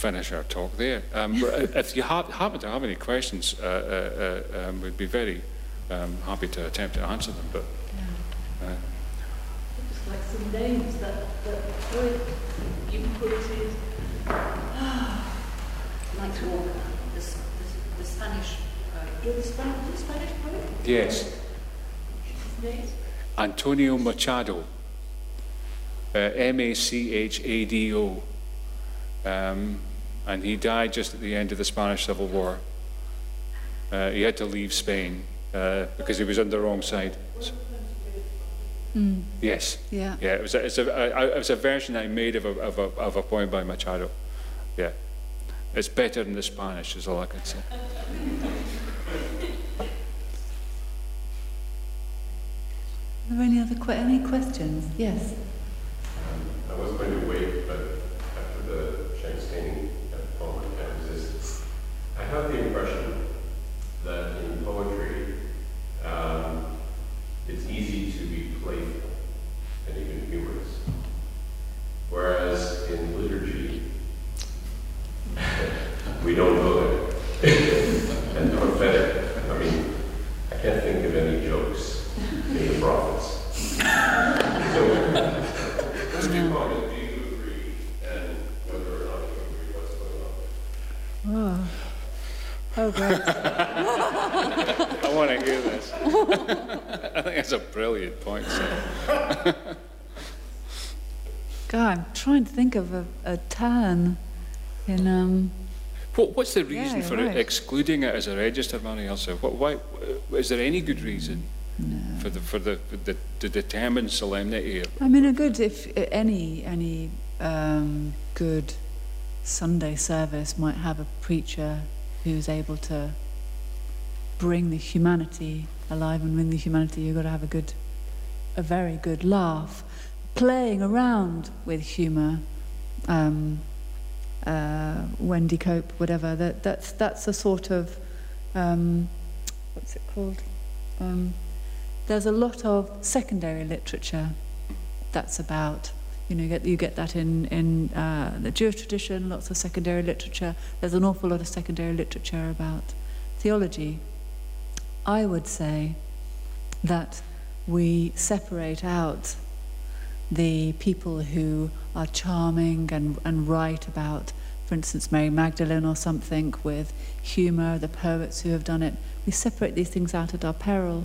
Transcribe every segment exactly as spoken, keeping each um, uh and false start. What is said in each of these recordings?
finish our talk there. Um, if you ha happen to have any questions, uh, uh, uh, um, we'd be very um, happy to attempt to answer them. But uh, just like some names that that poet you quoted, like Walker, the, the, the Spanish poet. The Spanish, the Spanish poet. Yes. His name? Antonio Machado. Uh, M A C H A D O. Um, and he died just at the end of the Spanish Civil War. Uh, he had to leave Spain uh, because he was on the wrong side. So, mm. Yes. Yeah. Yeah. It was a, it's a, a, it was a version I made of a, of, a, of a poem by Machado. Yeah. It's better than the Spanish, is all I can say. Are there any other que any questions? Yes. Um, I was going to wait, but after the Shanstaining poem I can't resist. I have the impression that in poetry, um, it's easy to be playful and even humorous, whereas in liturgy, we don't know that. And prophetic, I mean, I can't think of any jokes in the prophets. So, let's be honest, do you agree, and whether or not you agree, what's going on? Oh, oh great. I want to hear this. I think that's a brilliant point, Sam. God, I'm trying to think of a, a turn in... Um, What, what's the reason yeah, for right. excluding it as a register, Marie-Ilse? What, why, is there any good reason no. for the for the, for the to determine solemnity? I mean, a good if any any um, good Sunday service might have a preacher who's able to bring the humanity alive and win the humanity. You've got to have a good, a very good laugh, playing around with humour. Um, Uh, Wendy Cope, whatever. That that's that's a sort of um, what's it called? Um, there's a lot of secondary literature that's about. You know, you get you get that in in uh, the Jewish tradition. Lots of secondary literature. There's an awful lot of secondary literature about theology. I would say that we separate out the people who are charming and, and write about, for instance, Mary Magdalene or something, with humour, the poets who have done it. We separate these things out at our peril.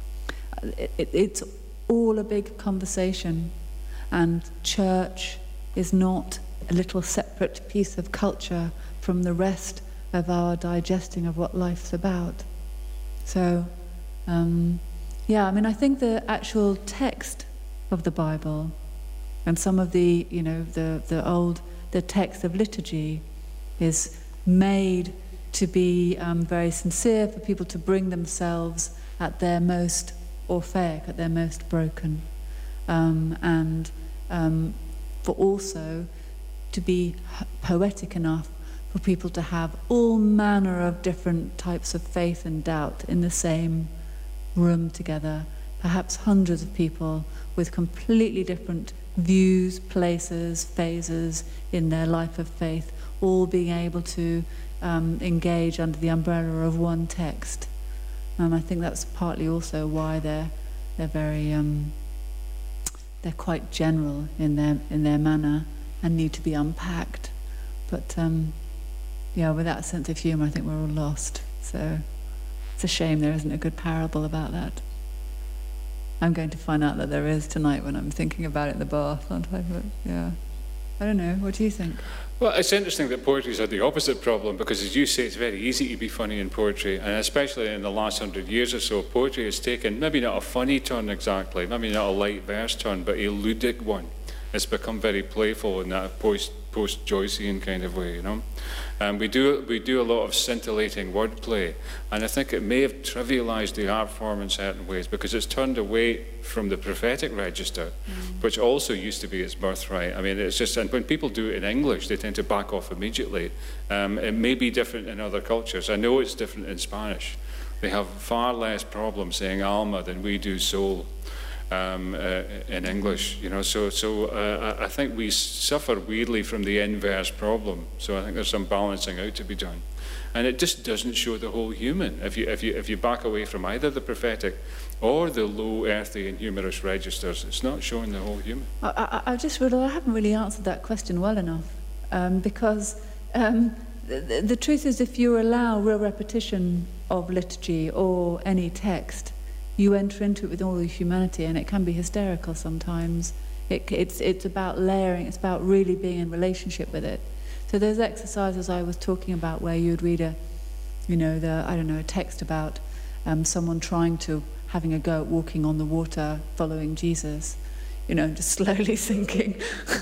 It, it, it's all a big conversation, and church is not a little separate piece of culture from the rest of our digesting of what life's about. So, um, yeah, I mean, I think the actual text of the Bible and some of the, you know, the, the old, the text of liturgy is made to be um, very sincere, for people to bring themselves at their most Orphaic, at their most broken, um, and um, for also to be poetic enough for people to have all manner of different types of faith and doubt in the same room together, perhaps hundreds of people with completely different views, places, phases in their life of faith, all being able to um, engage under the umbrella of one text. And I think that's partly also why they're they're very um, they're quite general in their in their manner and need to be unpacked. But um, yeah, with that sense of humour, I think we're all lost. So it's a shame there isn't a good parable about that. I'm going to find out that there is tonight when I'm thinking about it in the bath, aren't I? But yeah, I don't know. What do you think? Well, it's interesting that poetry's had the opposite problem, because, as you say, it's very easy to be funny in poetry, and especially in the last hundred years or so, poetry has taken maybe not a funny turn exactly, maybe not a light verse turn, but a ludic one. It's become very playful in that post post Joycean kind of way, you know. And we do we do a lot of scintillating wordplay, and I think it may have trivialized the art form in certain ways, because it's turned away from the prophetic register, mm. which also used to be its birthright. I mean, it's just, and when people do it in English, they tend to back off immediately. Um, it may be different in other cultures. I know it's different in Spanish. They have far less problem saying alma than we do soul. um, uh, in English. You know, so so uh, I think we suffer weirdly from the inverse problem. So I think there's some balancing out to be done, and it just doesn't show the whole human. If you if you if you back away from either the prophetic or the low earthly and humorous registers, it's not showing the whole human. I, I, I just realised I haven't really answered that question well enough, um, because um, the, the truth is, if you allow real repetition of liturgy or any text, you enter into it with all the humanity, and it can be hysterical sometimes. It, it's, it's about layering, it's about really being in relationship with it. So those exercises I was talking about where you'd read a, you know, the, I don't know, a text about um, someone trying to, having a go at walking on the water, following Jesus, you know, just slowly sinking.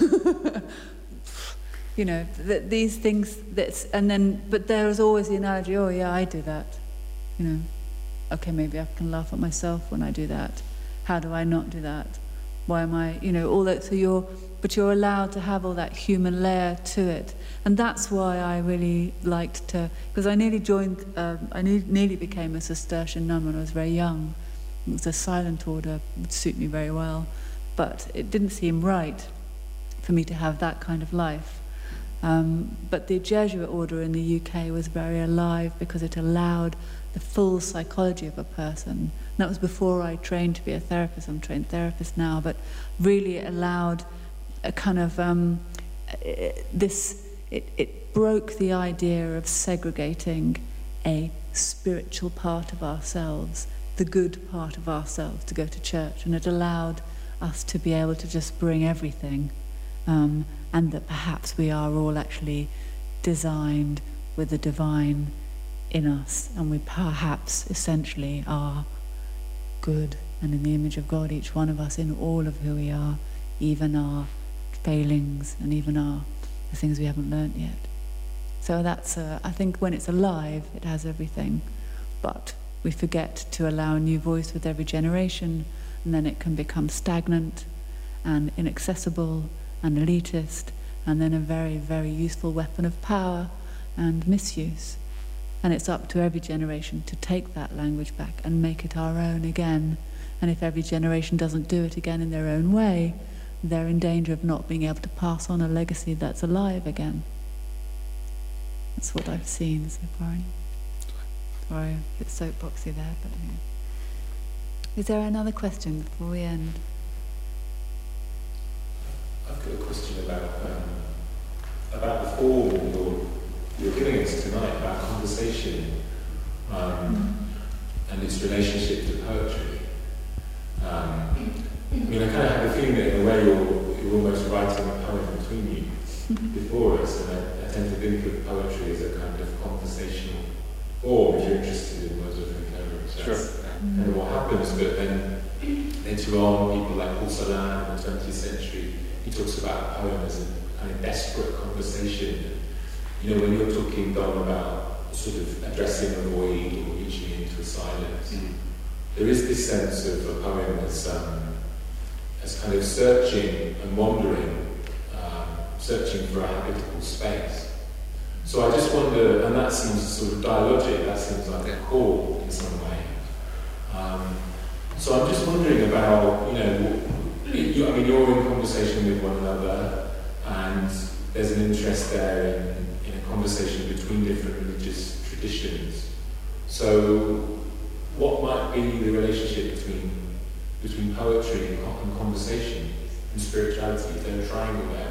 You know, th these things, that's, and then, but there is always the analogy, oh yeah, I do that, you know. Okay, maybe I can laugh at myself when I do that. How do I not do that? Why am I, you know, all that, so you're, but you're allowed to have all that human layer to it. And that's why I really liked to, because I nearly joined, um, I ne nearly became a Cistercian nun when I was very young. It was a silent order, would suit me very well. But it didn't seem right for me to have that kind of life. Um, but the Jesuit order in the U K was very alive because it allowed the full psychology of a person. And that was before I trained to be a therapist. I'm a trained therapist now, but really it allowed a kind of um, this, it, it broke the idea of segregating a spiritual part of ourselves, the good part of ourselves, to go to church, and it allowed us to be able to just bring everything, um, and that perhaps we are all actually designed with the divine in us, and we perhaps essentially are good and in the image of God, each one of us, in all of who we are, even our failings and even our the things we haven't learnt yet. So that's, uh, I think when it's alive, it has everything, but we forget to allow a new voice with every generation, and then it can become stagnant and inaccessible and elitist, and then a very, very useful weapon of power and misuse. And it's up to every generation to take that language back and make it our own again. And if every generation doesn't do it again in their own way, they're in danger of not being able to pass on a legacy that's alive again. That's what I've seen so far. Sorry, a bit soapboxy there, but yeah. Is there another question before we end? I've got a question about um, about the form you're, you're giving us tonight, about conversation um, mm. and its relationship to poetry. Um, I mean, I kind of have the feeling that in a way you're, you're almost writing a poem between you before us, and I, I tend to think of poetry as a kind of conversational form, if you're interested in Wordsworth and Coleridge. That's sure. kind of what happens, but then later on, people like Paul Celan in the twentieth century, he talks about a poem as a kind of desperate conversation. You know, when you're talking, Don, about sort of addressing a void or reaching into a silence, mm. there is this sense of a poem as, um, as kind of searching and wandering, um, searching for a habitable space. So I just wonder, and that seems sort of dialogic, that seems like a call in some way. Um, so I'm just wondering about, you know, you, I mean, you're in conversation with one another, and there's an interest there in, in a conversation between different religious traditions. So what might be the relationship between between poetry and, and conversation and spirituality? Is there a triangle there?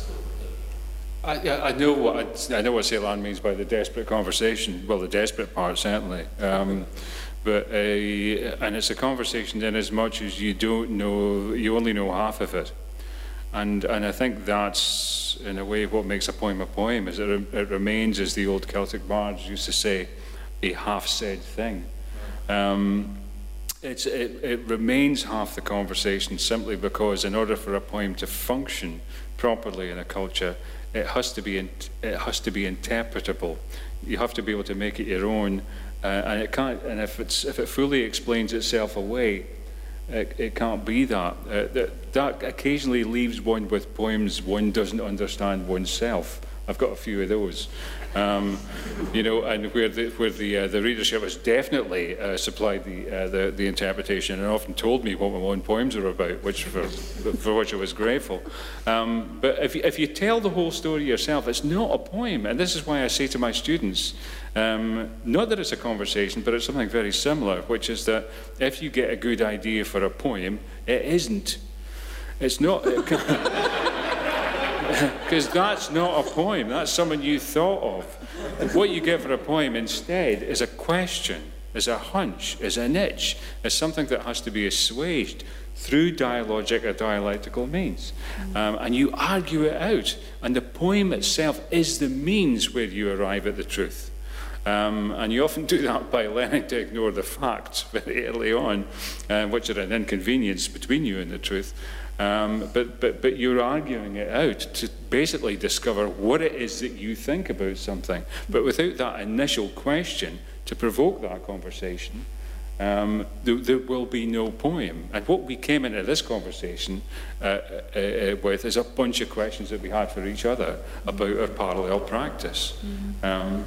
I, I know what I, I know what Celan means by the desperate conversation. Well, the desperate part certainly, um, but uh, and it's a conversation in as much as you don't know, you only know half of it, and and I think that's in a way what makes a poem a poem. Is it, it remains, as the old Celtic bards used to say, a half-said thing. Um, it's, it, it remains half the conversation simply because in order for a poem to function properly in a culture, it has to be in, it has to be interpretable. You have to be able to make it your own, uh, and it can't. And if it's if it fully explains itself away, it, it can't be that. Uh, that. That occasionally leaves one with poems one doesn't understand oneself I've got a few of those. Um, you know, and where the, where the, uh, the readership has definitely uh, supplied the, uh, the, the interpretation and often told me what my own poems are about, which for, for which I was grateful. Um, but if you, if you tell the whole story yourself, it's not a poem. And this is why I say to my students, um, not that it's a conversation, but it's something very similar, which is that if you get a good idea for a poem, it isn't. It's not. Because that's not a poem, that's something you thought of. What you get for a poem instead is a question, is a hunch, is an itch, is something that has to be assuaged through dialogic or dialectical means. Um, and you argue it out, and the poem itself is the means where you arrive at the truth. Um, and you often do that by learning to ignore the facts very early on, uh, which are an inconvenience between you and the truth. Um, but, but, but you're arguing it out to basically discover what it is that you think about something. But without that initial question to provoke that conversation, um, there, there will be no poem. And what we came into this conversation uh, uh, uh, with is a bunch of questions that we had for each other about our parallel practice. Mm-hmm. Um,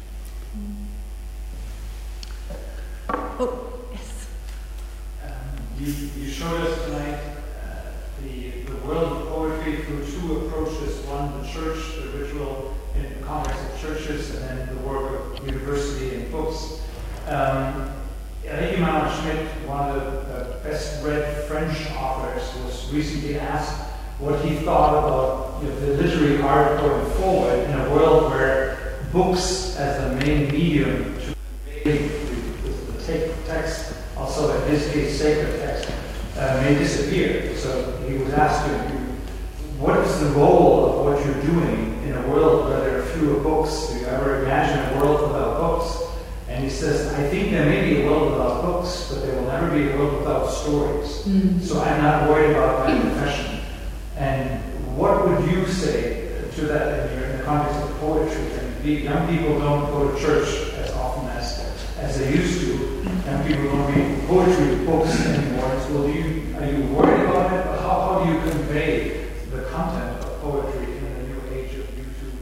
oh, yes. Um, you, you showed us tonight The, the world of poetry through two approaches, one the church, the ritual in the context of churches, and then the work of university and books. Um, I think Immanuel Schmidt, one of the best read French authors, was recently asked what he thought about, you know, the literary art going forward in a world where books as the main medium to convey the, the text, also in his case sacred text, Uh, may disappear. So he was asking you, what is the role of what you're doing in a world where there are fewer books? Do you ever imagine a world without books? And he says, I think there may be a world without books, but there will never be a world without stories. Mm. So I'm not worried about my profession. And what would you say to that in, your, in the context of poetry? And young people don't go to church as often as, as they used to. And people don't read poetry books anymore. So do you, are you worried about it? How, how do you convey the content of poetry in the new age of YouTube?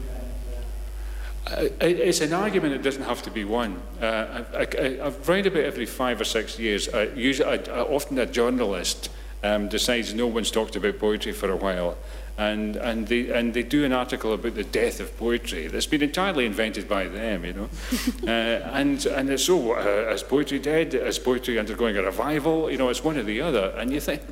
And, uh... uh, it's an argument that doesn't have to be won. Uh, I, I, I've read about every five or six years. I, usually, I, I, often a journalist um, decides no one's talked about poetry for a while. And, and, they, and they do an article about the death of poetry that's been entirely invented by them, you know. uh, and, and it's, oh, uh, is poetry dead? Is poetry undergoing a revival? You know, it's one or the other. And you think,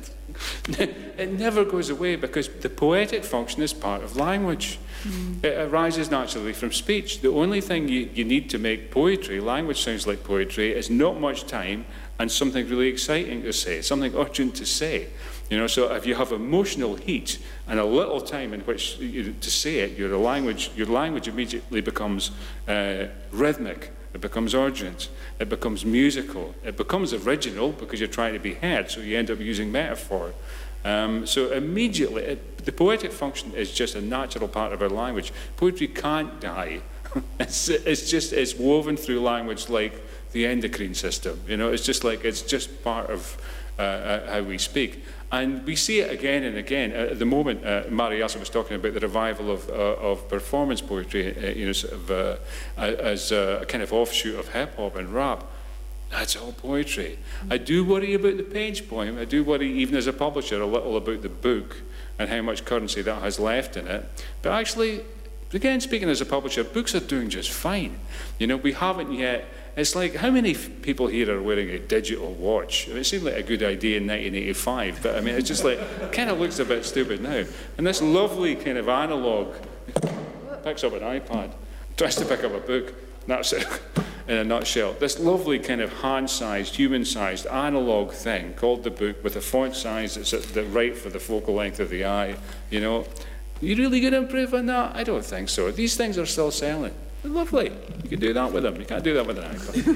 it never goes away because the poetic function is part of language. Mm. It arises naturally from speech. The only thing you, you need to make poetry, language sounds like poetry, is not much time and something really exciting to say, something urgent to say. You know, so if you have emotional heat and a little time in which you, to say it, your language, your language immediately becomes uh, rhythmic. It becomes urgent. It becomes musical. It becomes original because you're trying to be heard. So you end up using metaphor. Um, so immediately, it, the poetic function is just a natural part of our language. Poetry can't die. it's, it's just it's woven through language like the endocrine system. You know, it's just like it's just part of uh, how we speak. And we see it again and again. Uh, at the moment, uh, Mari also was talking about the revival of, uh, of performance poetry, uh, you know, sort of, uh, as uh, a kind of offshoot of hip-hop and rap. That's all poetry. I do worry about the page poem. I do worry, even as a publisher, a little about the book and how much currency that has left in it. But actually, again, speaking as a publisher, books are doing just fine. You know, we haven't yet... It's like, how many f people here are wearing a digital watch? I mean, it seemed like a good idea in nineteen eighty-five, but I mean, it's just like, it kind of looks a bit stupid now. And this lovely kind of analog picks up an iPad, tries to pick up a book, that's it, in a nutshell. This lovely kind of hand-sized, human-sized, analog thing called the book with a font size that's at the right for the focal length of the eye, you know. You really going to improve on that? I don't think so. These things are still selling. They're lovely. You can do that with them. You can't do that with an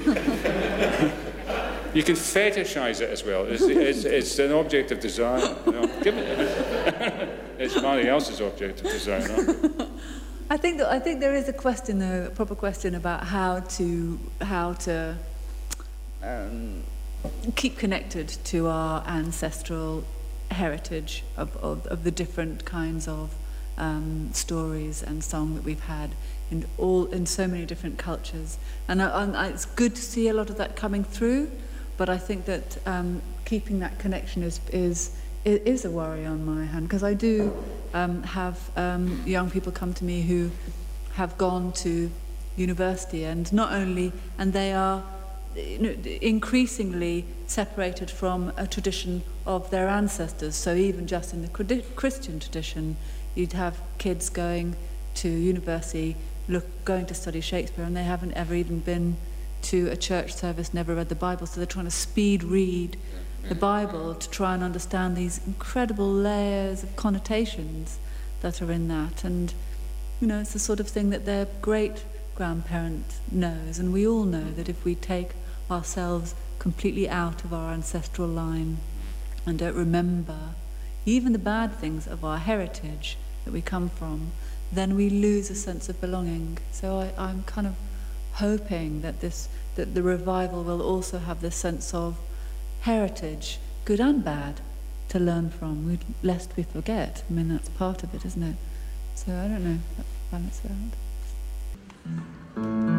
iPad. You can fetishize it as well. It's, it's, it's an object of desire. You know? Give it. It's somebody else's object of desire. No? I think that, I think there is a question, though, a proper question about how to how to um, keep connected to our ancestral heritage of, of, of the different kinds of um, stories and song that we've had in all in so many different cultures. And, I, and I, it's good to see a lot of that coming through, but I think that um, keeping that connection is is is a worry on my hand, because I do um, have um, young people come to me who have gone to university, and not only, and they are you know, increasingly separated from a tradition of their ancestors. So even just in the Christian tradition, you'd have kids going to university, look, going to study Shakespeare, and they haven't ever even been to a church service, never read the Bible, so they're trying to speed read the Bible to try and understand these incredible layers of connotations that are in that. And, you know, it's the sort of thing that their great-grandparent knows, and we all know that if we take ourselves completely out of our ancestral line and don't remember even the bad things of our heritage that we come from, then we lose a sense of belonging. So I, I'm kind of hoping that this that the revival will also have this sense of heritage, good and bad, to learn from, we, lest we forget. I mean, that's part of it, isn't it? So I don't know, balance it out.